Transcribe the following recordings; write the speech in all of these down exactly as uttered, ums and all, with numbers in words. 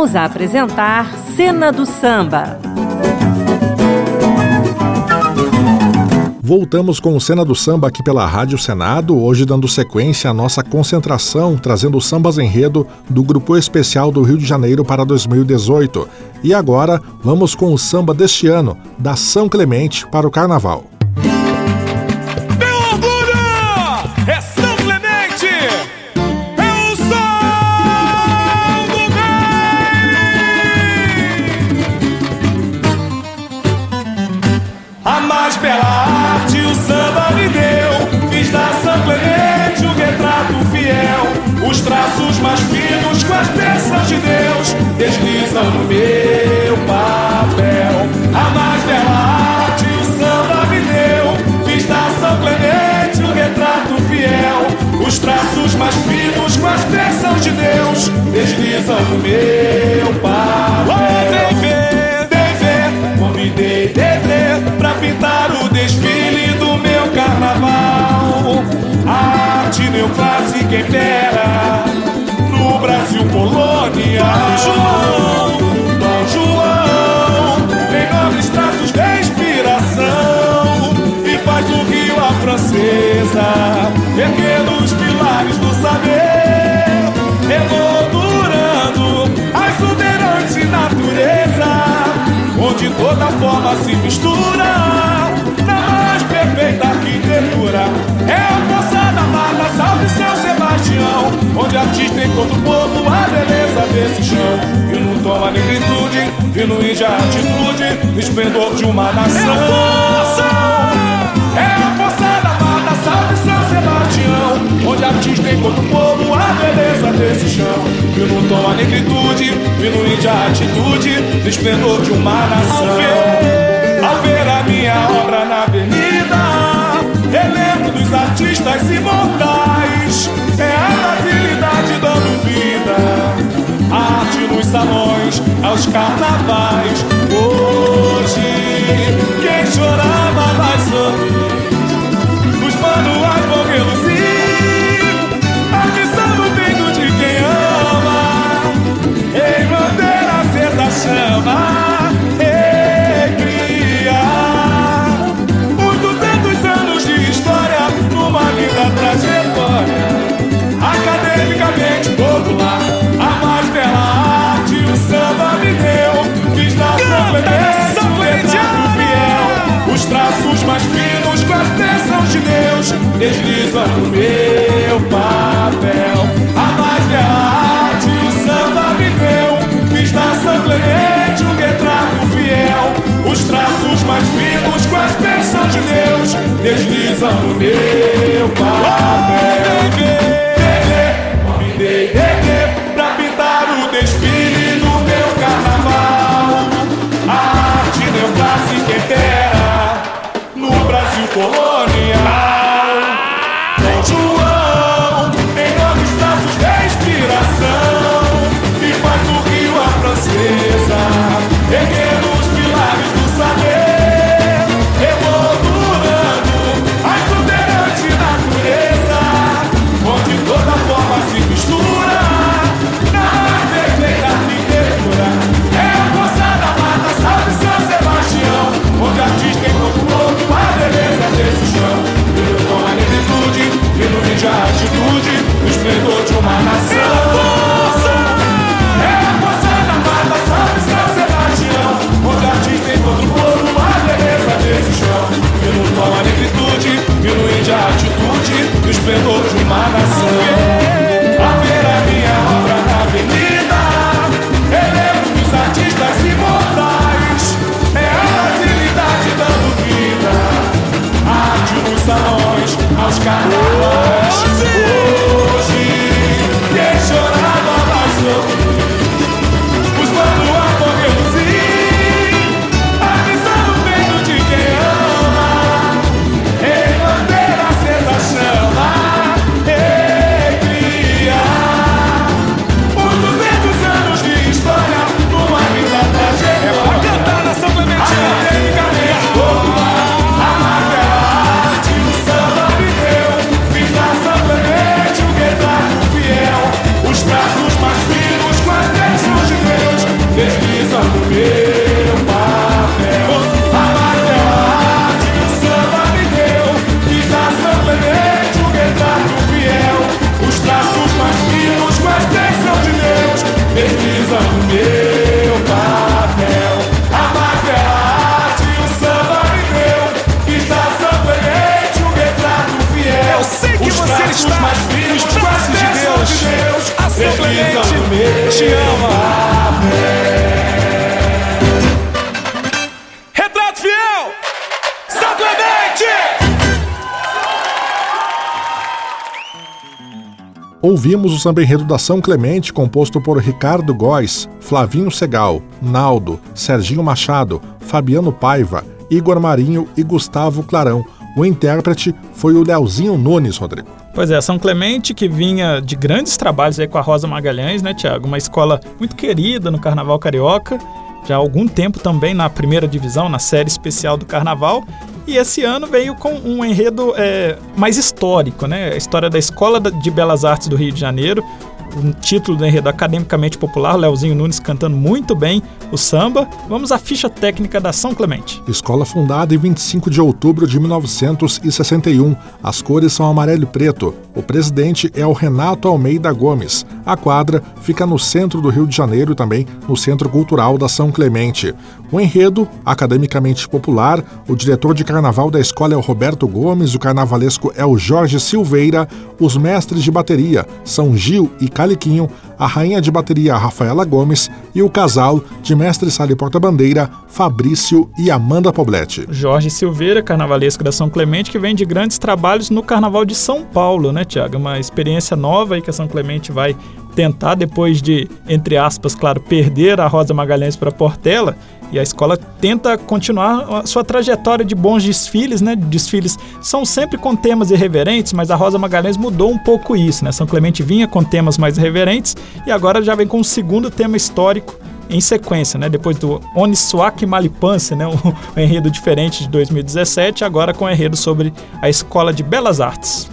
voltamos a apresentar Cena do Samba. Voltamos com o Cena do Samba aqui pela Rádio Senado, hoje dando sequência à nossa concentração, trazendo sambas enredo do Grupo Especial do Rio de Janeiro para dois mil e dezoito. E agora vamos com o samba deste ano, da São Clemente para o Carnaval. Meu orgulho é São Clemente, é o som do bem. A mais bela o samba me deu, fiz da São Clemente um retrato fiel. Os traços mais finos com as bênçãos de Deus deslizam no meu papel. A mais bela arte o samba me deu, fiz da São Clemente um retrato fiel. Os traços mais finos com as bênçãos de Deus deslizam no meu papel. Oh, vem ver, vem ver, convidei Dedê pra pintar o desfile do meu carnaval. A arte neoclássica impera no Brasil colonial. Dom João, Dom João, em nobres traços de inspiração, e faz do Rio a francesa, erguendo os pilares do saber, emoldurando a exuberante natureza, onde toda forma se mistura na mais perfeita arquitetura. É a Força da Mata, salve São Sebastião, onde artista encontra o povo a beleza desse chão. E no tom a negritude, e no índio a atitude, no esplendor de uma nação. É a Força da Mata, salve São Sebastião, onde artista encontra o povo a beleza desse chão. E no tom a negritude, e no índio a atitude, no esplendor de uma nação. Ao ver, ao ver a minha obra na avenida, relembro dos artistas imortais. É a brasilidade dando vida, a arte nos salões, aos carnavais. Hoje, quem chorava vai sorrir, os manuais vão reluzir, a missão no peito de quem ama, em bandeira acesa chama. Academicamente popular, a mais bela arte o samba me deu. Fiz da São Clemente um retrato fiel. Os traços mais finos com as bênçãos de Deus deslizam no meu papel. A mais bela arte o samba me deu. Fiz da São Clemente um retrato fiel. Os traços mais finos com as bênçãos de Deus deslizam no meu papel. Convidei Dedê pra pintar o desfile do meu carnaval. A arte neoclássica impera no Brasil colonial. Dom João, em nobres traços de inspiração, e faz do Rio a francesa, erguendo os pilares do saber, emoldurando a exuberante natureza, onde toda forma se mistura na mais perfeita arquitetura. É a Força da Mata, salve São Sebastião, onde artista encontra o povo a beleza desse chão. E no tom a negritude, e no índio a atitude, o esplendor de uma nação. É a Força da Mata, salve São Sebastião, onde artista encontra o povo a beleza desse chão. E no tom a negritude, e no índio a atitude, o esplendor de uma nação. A ver a minha obra na avenida, relembro dos artistas imortais. É a brasilidade dando vida, a arte nos salões, aos carnavais. Hoje, quem chorava vai sorrir, os manuais vão reluzir, a missão no peito de quem ama, em bandeira acesa chama. Academicamente popular, a mais bela arte o samba me deu. Fiz da Ouvimos o samba enredo da São Clemente, composto por Ricardo Góes, Flavinho Segal, Naldo, Serginho Machado, Fabiano Paiva, Igor Marinho e Gustavo Clarão. O intérprete foi o Leozinho Nunes, Rodrigo. Pois é, São Clemente, que vinha de grandes trabalhos aí com a Rosa Magalhães, né, Tiago? Uma escola muito querida no Carnaval Carioca, já há algum tempo também na primeira divisão, na série especial do Carnaval. E esse ano veio com um enredo é, mais histórico, né? A história da Escola de Belas Artes do Rio de Janeiro. Um título do enredo academicamente popular, Leozinho Nunes cantando muito bem o samba. Vamos à ficha técnica da São Clemente. Escola fundada em vinte e cinco de outubro de mil novecentos e sessenta e um. As cores são amarelo e preto. O presidente é o Renato Almeida Gomes. A quadra fica no centro do Rio de Janeiro e também no Centro Cultural da São Clemente. O enredo, academicamente popular, o diretor de carnaval da escola é o Roberto Gomes, o carnavalesco é o Jorge Silveira, os mestres de bateria são Gil e Caliquinho, a rainha de bateria Rafaela Gomes e o casal de mestre sala e porta-bandeira Fabrício e Amanda Poblete. Jorge Silveira, carnavalesco da São Clemente, que vem de grandes trabalhos no Carnaval de São Paulo, né, Tiago? Uma experiência nova aí que a São Clemente vai tentar, depois de, entre aspas, claro, perder a Rosa Magalhães para Portela, e a escola tenta continuar a sua trajetória de bons desfiles, né? Desfiles são sempre com temas irreverentes, mas a Rosa Magalhães mudou um pouco isso, né? São Clemente vinha com temas mais irreverentes e agora já vem com um segundo tema histórico em sequência, né? Depois do Onissuaque Malipance, né? O, o enredo diferente de dois mil e dezessete, agora com o enredo sobre a Escola de Belas Artes.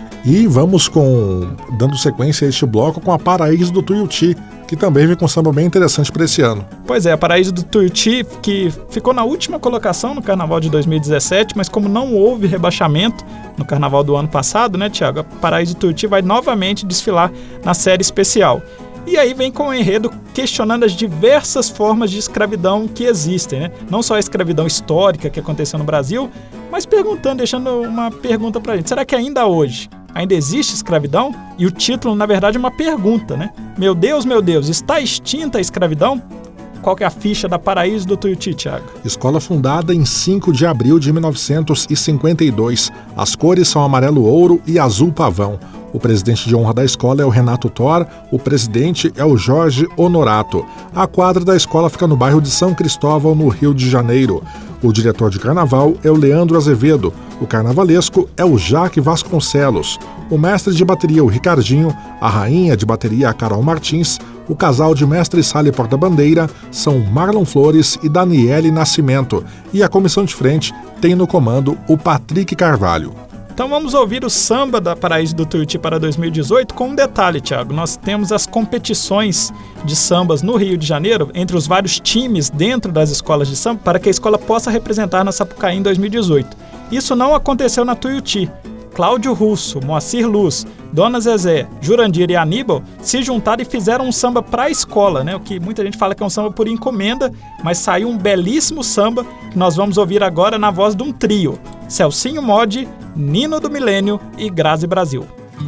E vamos com dando sequência a este bloco com a Paraíso do Tuiuti, que também vem com um samba bem interessante para esse ano. Pois é, a Paraíso do Tuiuti, que ficou na última colocação no Carnaval de dois mil e dezessete, mas como não houve rebaixamento no Carnaval do ano passado, né, Tiago? A Paraíso do Tuiuti vai novamente desfilar na série especial. E aí vem com o enredo questionando as diversas formas de escravidão que existem, né? Não só a escravidão histórica que aconteceu no Brasil, mas perguntando, deixando uma pergunta pra gente. Será que ainda hoje ainda existe escravidão? E o título, na verdade, é uma pergunta, né? Meu Deus, meu Deus, está extinta a escravidão? Qual que é a ficha da Paraíso do Tuiuti, Tiago? Escola fundada em cinco de abril de mil novecentos e cinquenta e dois. As cores são amarelo ouro e azul pavão. O presidente de honra da escola é o Renato Thor, o presidente é o Jorge Honorato. A quadra da escola fica no bairro de São Cristóvão, no Rio de Janeiro. O diretor de carnaval é o Leandro Azevedo. O carnavalesco é o Jaque Vasconcelos. O mestre de bateria, o Ricardinho. A rainha de bateria, a Carol Martins. O casal de mestre sala e porta-bandeira são Marlon Flores e Daniele Nascimento. E a comissão de frente tem no comando o Patrick Carvalho. Então vamos ouvir o samba da Paraíso do Tuiuti para dois mil e dezoito com um detalhe, Tiago. Nós temos as competições de sambas no Rio de Janeiro, entre os vários times dentro das escolas de samba, para que a escola possa representar na Sapucaí em dois mil e dezoito. Isso não aconteceu na Tuiuti. Cláudio Russo, Moacir Luz, Dona Zezé, Jurandir e Aníbal se juntaram e fizeram um samba para a escola, né? O que muita gente fala que é um samba por encomenda, mas saiu um belíssimo samba que nós vamos ouvir agora na voz de um trio: Celcinho Modi, Nino do Milênio e Grazi Brasil.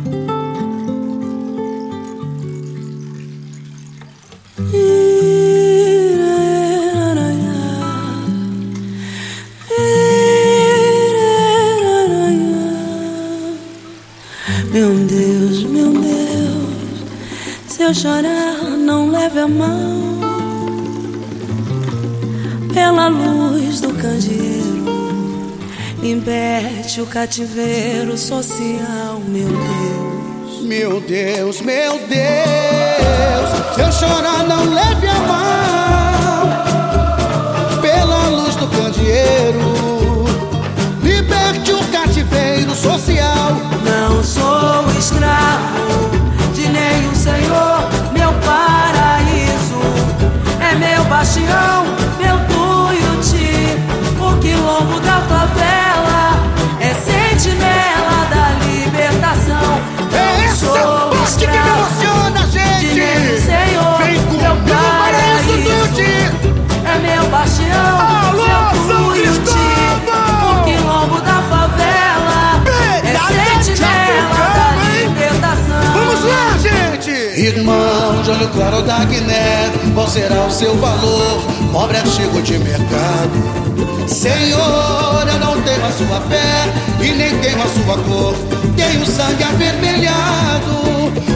Meu Deus, meu Deus, se eu chorar, não leve a mão. Pela luz do candeeiro, liberte o cativeiro social, meu Deus. Meu Deus, meu Deus, se eu chorar, não leve a mão. Pela luz do candeeiro, liberte o cativeiro social. Não sou escravo de nenhum senhor, meu paraíso é meu bastião, meu Tuiuti, o quilombo da favela é sentinela da libertação. Não Essa sou parte que me emociona, gente. de nenhum senhor, vem comigo, meu Paraíso paraíso é meu bastião, Alô, meu São Tuiuti, Cristóvão, o quilombo da favela é sentinela da libertação. Vamos lá, gente! Irmão de olho claro da Guiné, qual será o seu valor? Pobre é chico de mercado. Senhor, eu não tenho a sua fé e nem tenho a sua cor. Tenho sangue avermelhado.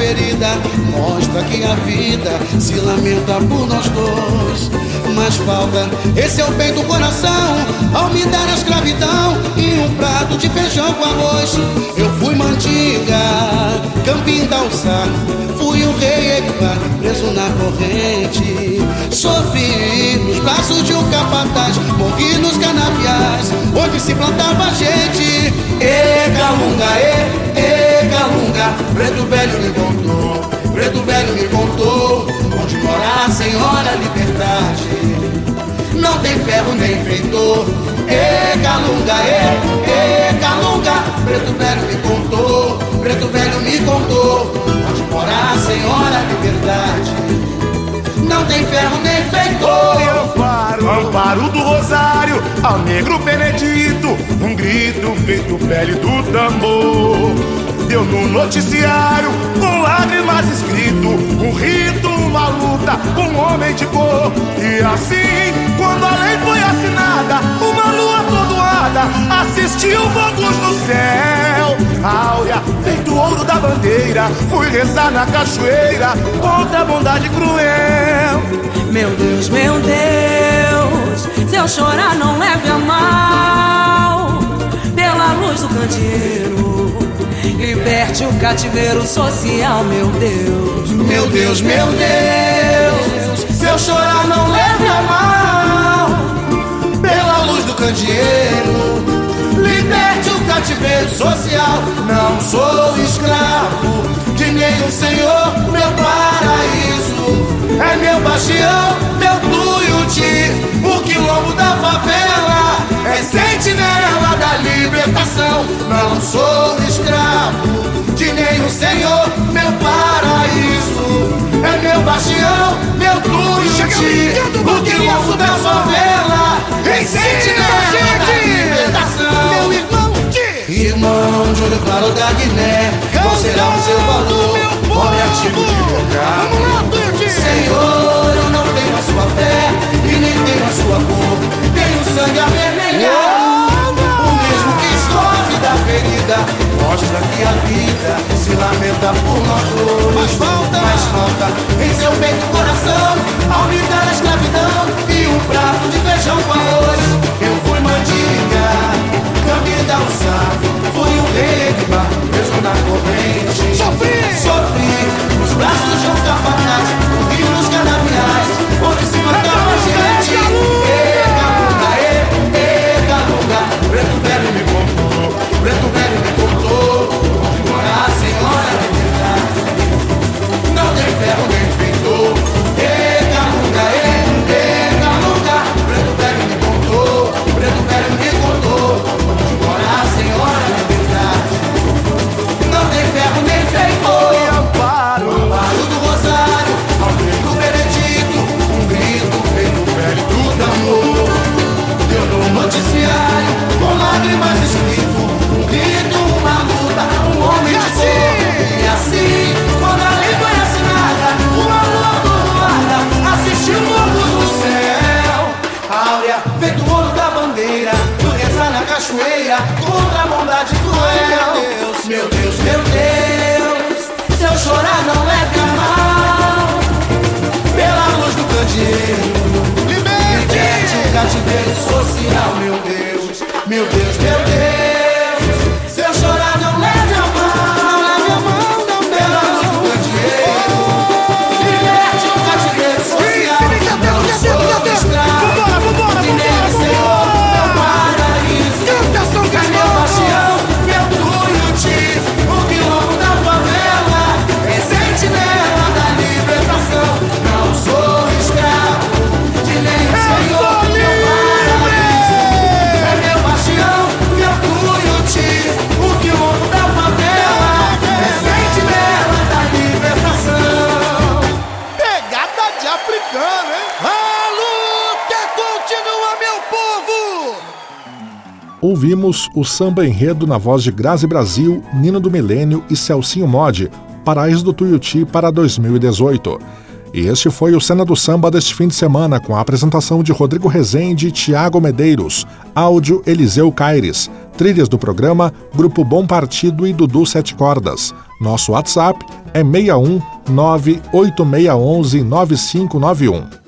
ferida mostra que a vida se lamenta por nós dois. Mas falta esse é o bem do coração ao me dar a escravidão e um prato de feijão com arroz. Eu fui mandiga, campinho da alçada, fui um rei Eguá, preso na corrente. Sofri nos braços de um capataz, morri nos canaviais onde se plantava gente. E Calunga, e, e Calunga, preto velho me contou, preto velho me contou, onde mora a senhora liberdade. Não tem ferro nem feitor. E Calunga, e, e Calunga, preto velho me contou, preto velho me contou, onde mora a senhora liberdade. Não tem ferro nem feitor. Eu amparo, amparo do rosário ao negro Benedito, um grito feito pele do tambor. Deu no noticiário, com lágrimas escrito, um rito, uma luta, um homem de cor. E assim, quando a lei foi assinada, uma lua atordoada assistiu fogos no céu. Áurea, feito ouro da bandeira, fui rezar na cachoeira contra a bondade cruel. Meu Deus, meu Deus, se eu chorar não leve a mal. Pela luz do candeeiro, liberte o cativeiro social, meu Deus. Meu Deus, meu Deus, se eu chorar não leve a mal. Pela luz do candeeiro, liberte o cativeiro social. Não sou escravo de nenhum senhor, meu paraíso é meu bastião, meu tuiuti, o quilombo da favela é sentinela da libertação. Não sou escravo de nenhum senhor, meu paraíso é meu bastião, meu tuiuti, o quilombo da favela é sentinela da libertação. Meu irmão, irmão de olho claro da Guiné, qual será o seu valor? Pobre artigo de mercado. Senhor, eu não tenho a sua fé e nem tenho a sua cor. Tenho sangue avermelhado, o mesmo que escorre da ferida mostra que a vida se lamenta por nós dois. Mas falta, mas falta em seu peito e coração ao me dar a escravidão e um prato de feijão com arroz. Eu fui mandiga, caminho da alçada, fui um rei de bar, preso na corrente. Sofri, sofri nos braços de um capataz, morri nos canaviais onde se matava gente. E Calunga, e, e Calunga, preto velho me contou, preto velho me contou, onde mora a senhora liberdade. Não tem ferro nem feitor. E Calunga, e, e Calunga, preto velho me contou, preto velho me contou, onde mora a senhora liberdade. Não tem ferro nem feitor. E amparo, amparo do rosário ao negro Benedito, um grito feito pele do tambor. Deu no noticiário, com lágrimas escrito, um grito, uma luta, um homem de cor. E assim, quando a lei foi assinada, uma lua atordoada assistiu fogos no céu. Áurea, feito ouro da bandeira, fui rezar na cachoeira contra a bondade cruel. Meu Deus, meu Deus, se eu chorar não leve a mal. Pela luz do candeeiro, liberte o cativeiro social. Meu Deus, meu Deus, meu Deus, se eu chorar não leve a mal. Não leve a mão, não. Pela luz do candeeiro, liberte o cativeiro social. Não sou escravo de nenhum senhor, meu paraíso é meu bastião, meu tuiuti, o quilombo da favela é sentinela da libertação. Não sou escravo de nenhum senhor, meu paraíso é meu bastião, meu tuiuti, o quilombo da favela é sentinela da libertação. Pegada de africano, hein? A luta continua, meu povo! Ouvimos o samba enredo na voz de Grazi Brasil, Nino do Milênio e Celcinho Mod, Paraíso do Tuiuti para dois mil e dezoito. E este foi o Cena do Samba deste fim de semana, com a apresentação de Rodrigo Rezende e Tiago Medeiros, áudio Eliseu Caires, trilhas do programa Grupo Bom Partido e Dudu Sete Cordas. Nosso WhatsApp é seis um nove oito seis um um nove cinco nove um.